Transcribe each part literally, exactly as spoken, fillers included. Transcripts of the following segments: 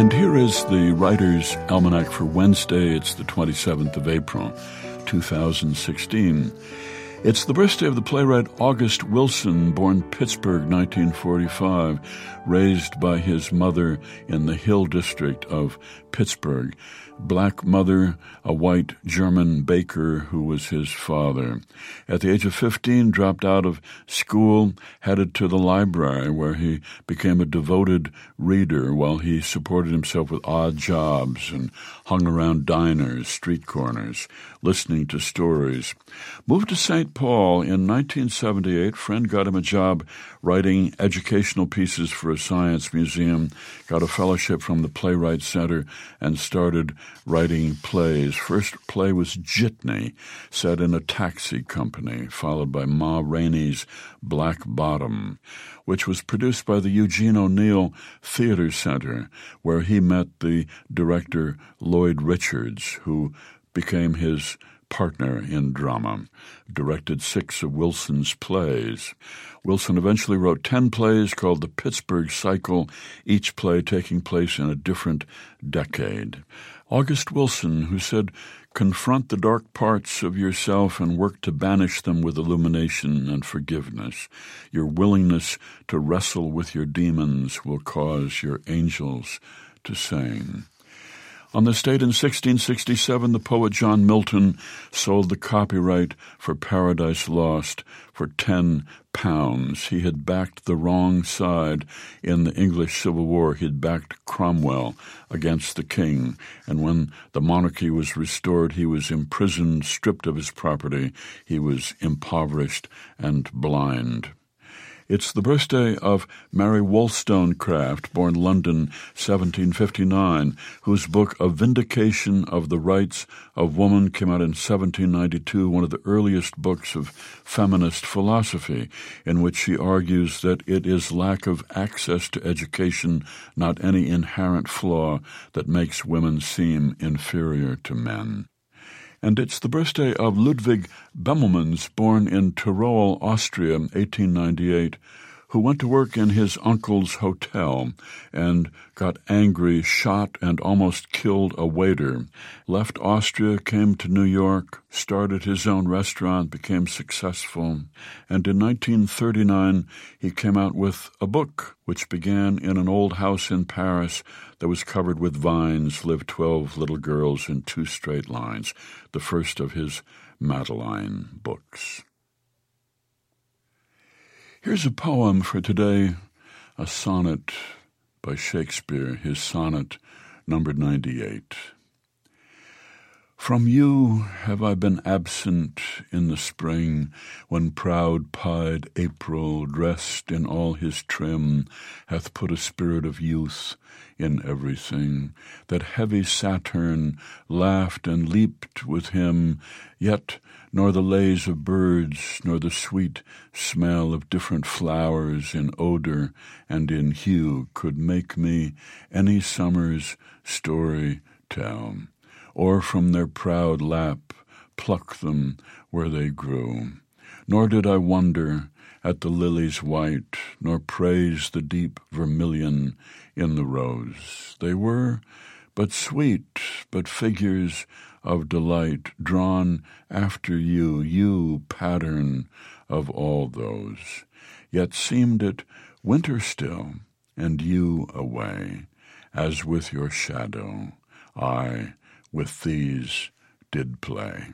And here is the Writer's Almanac for Wednesday. It's the twenty-seventh of April, two thousand sixteen. It's the birthday of the playwright August Wilson, born Pittsburgh, nineteen forty-five, raised by his mother in the Hill District of Pittsburgh. Black mother, a white German baker who was his father. At the age of fifteen, dropped out of school, headed to the library where he became a devoted reader while he supported himself with odd jobs and hung around diners, street corners, listening to stories. Moved to Saint Paul in nineteen seventy-eight. Friend got him a job writing educational pieces for a science museum, got a fellowship from the Playwright Center, and started writing plays. First play was Jitney, set in a taxi company, followed by Ma Rainey's Black Bottom, which was produced by the Eugene O'Neill Theater Center, where he met the director Lloyd Richards, who became his partner in drama, directed six of Wilson's plays. Wilson eventually wrote ten plays called the Pittsburgh Cycle, each play taking place in a different decade. August Wilson, who said, "Confront the dark parts of yourself and work to banish them with illumination and forgiveness. Your willingness to wrestle with your demons will cause your angels to sing." On this date in sixteen sixty-seven, the poet John Milton sold the copyright for Paradise Lost for ten pounds. He had backed the wrong side in the English Civil War. He had backed Cromwell against the king. And when the monarchy was restored, he was imprisoned, stripped of his property. He was impoverished and blind. It's the birthday of Mary Wollstonecraft, born London, seventeen fifty-nine, whose book A Vindication of the Rights of Woman came out in seventeen ninety-two, one of the earliest books of feminist philosophy, in which she argues that it is lack of access to education, not any inherent flaw, that makes women seem inferior to men. And it's the birthday of Ludwig Bemelmans, born in Tyrol, Austria, eighteen ninety-eight, who went to work in his uncle's hotel and got angry, shot, and almost killed a waiter. Left Austria, came to New York, started his own restaurant, became successful, and in nineteen thirty-nine he came out with a book which began in an old house in Paris that was covered with vines, lived twelve little girls in two straight lines, the first of his Madeline books. Here's a poem for today, a sonnet by Shakespeare, his sonnet number ninety-eight. From you have I been absent in the spring, when proud-pied April, dressed in all his trim, hath put a spirit of youth in everything, that heavy Saturn laughed and leaped with him, yet nor the lays of birds, nor the sweet smell of different flowers in odor and in hue could make me any summer's story tell, or from their proud lap pluck them where they grew. Nor did I wonder at the lilies white, nor praise the deep vermilion in the rose. They were but sweet, but figures of delight, drawn after you, you pattern of all those. Yet seemed it winter still, and you away, as with your shadow I with these did play.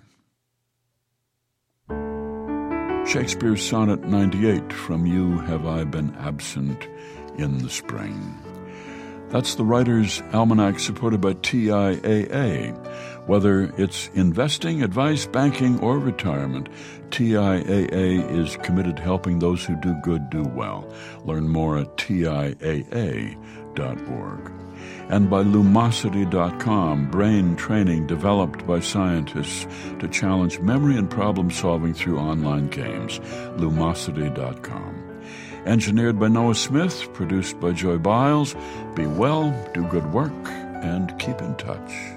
Shakespeare's Sonnet ninety-eight, From You Have I Been Absent in the Spring. That's the Writer's Almanac, supported by T I A A. Whether it's investing, advice, banking, or retirement, T I A A is committed to helping those who do good do well. Learn more at T I A A dot org. And by Lumosity dot com, brain training developed by scientists to challenge memory and problem solving through online games. Lumosity dot com. Engineered by Noah Smith, produced by Joy Biles. Be well, do good work, and keep in touch.